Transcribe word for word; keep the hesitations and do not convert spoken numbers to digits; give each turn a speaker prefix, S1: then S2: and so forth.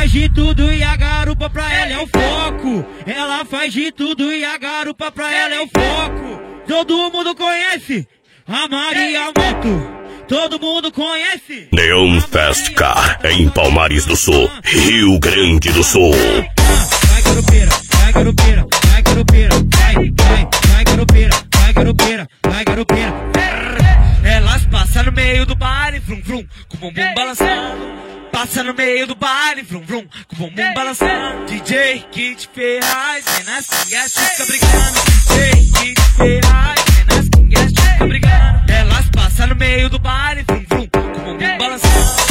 S1: faz de tudo e a garupa pra ela é o foco. Ela faz de tudo e a garupa pra ela é o foco. Todo mundo conhece a Maria Moto. Todo mundo conhece
S2: Neon Fest Car em Palmares do Sul, Rio Grande do Sul.
S1: Vai garupeira, vai garupeira, vai garupeira, vai, vai, vai garupeira, vai garupeira, vai garupeira. Elas passam no meio do baile, vrum vrum, com o bumbum balançando. Passa no meio do baile, vrum vrum, com o bumbum balançando. D J Kid Ferraz, vem nas pingas, fica brigando. D J Kid Ferraz, vem nas pingas, fica brigando. Elas passam no meio do baile, vrum vrum, com o bumbum balançando.